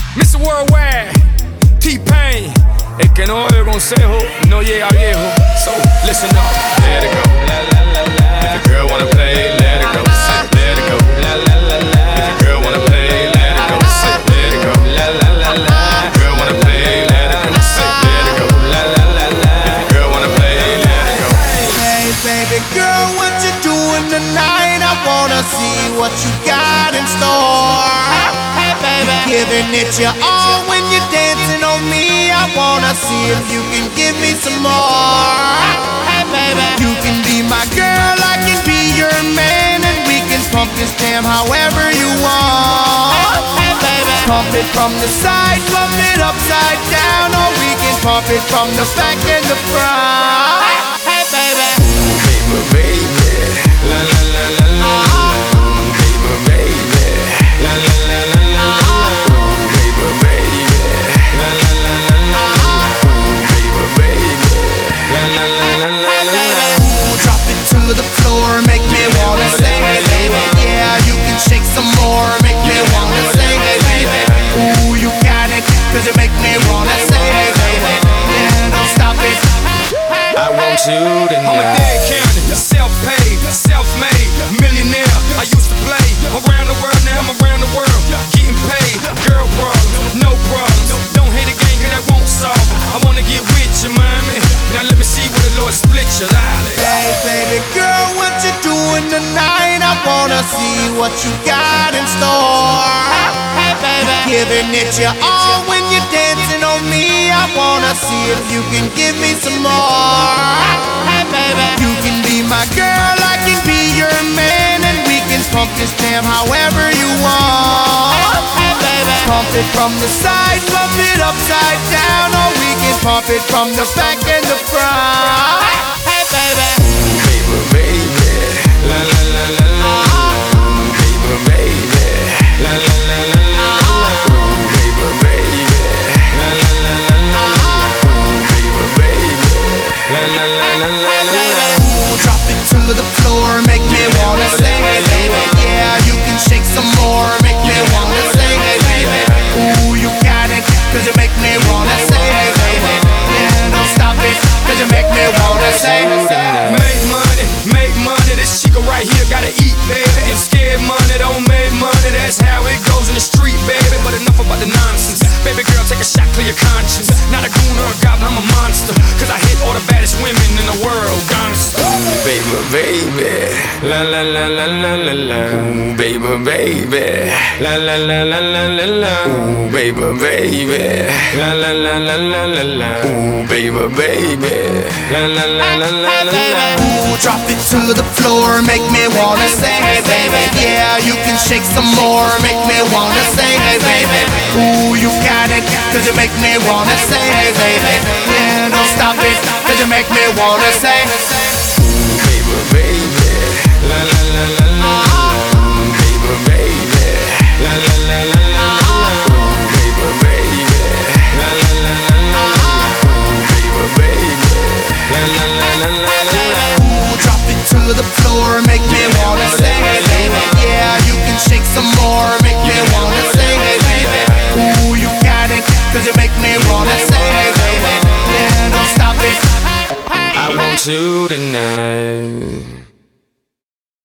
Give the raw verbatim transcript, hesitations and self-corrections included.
mister Worldwide, T-Pain. El que no oye consejo no llega viejo. So listen up. Let it go. La la la la. If the girl wanna play, let it go. Let it go. La la la la. If the girl wanna play, let it go. Let it go. La la la la. If the girl wanna play, let it go. Let it go. La la la la. If the girl wanna play, let it go. Hey baby girl, what you doing tonight? I wanna see what you got in store. Hey baby, giving it your all when you're dancing on me. I wanna see if you can give me some more. Hey baby, you can be my girl, I can be your man, and we can pump this jam however you want. Hey baby, pump it from the side, pump it upside down, or we can pump it from the back and the front. Hey baby, baby, baby, la la la la la, baby, baby, la la la la la, baby, baby, la la la la la, baby, baby, la la la la la la. Drop it to the floor, make me wanna say, hey baby, yeah, you can shake some more, make me wanna say, hey baby, ooh, you got it, cause you make me wanna say, hey baby, yeah, don't stop it. I want you to know I'm a dead county, self-paid, self-made, millionaire. I used to play around the world, now I'm around the world, getting paid. Girl problems, no problems. Don't hate a game, cause that won't solve it. I wanna get with you, mommy. Now let me see where the Lord split your life. Hey baby girl, what you doing tonight? I wanna see what you got in store. Hey baby, giving it your all when you're dancing on me. I wanna see if you can give me some more. Hey baby, you can be my girl, I can be your man, and we can pump this jam however you want. Hey baby, pump it from the side, pump it upside down, or we can pump it from the back and the front. Hey baby, baby, baby, la la la la la, baby, baby, la la la la la, baby, baby, la la la la la, baby, baby, la la la la la la. Drop it to the floor, make me wanna say, hey baby, yeah, you can shake some more, make me wanna say, hey baby, ooh, you got it, cause you make me wanna say, hey baby, yeah, don't stop it, cause you make me wanna say. Make money, make money, this chica right here gotta eat, baby. And scared money don't make money, that's how it goes in the street, baby. But enough about the nonsense, baby girl, take a shot, clear your conscience. Not a goon or a goblin, I'm a monster, cause I hit all the baddest women in the world, gangsta. Baby, baby, la la la la la la la. Ooh, baby, baby, la la la la la la la. Ooh, baby, baby, la la la la la la la. Ooh, baby, baby, la la la la la la la. Ooh, drop it to the floor, make me wanna say, hey baby, yeah, you can shake some more, make me wanna say, hey baby, ooh, you got it, cause you make me wanna say, hey baby, yeah, don't stop it, cause you make me wanna say. Baby, baby, la la la la la, baby, baby, la la la la la, baby, baby, la la la la la, baby, baby, la la la la la la. Ooh, drop it to the floor, make me wanna say, hey baby, yeah, you can shake some more, make me wanna say, hey baby, ooh, you got it, cause you make me wanna say, hey baby, yeah, don't stop it. I want you tonight.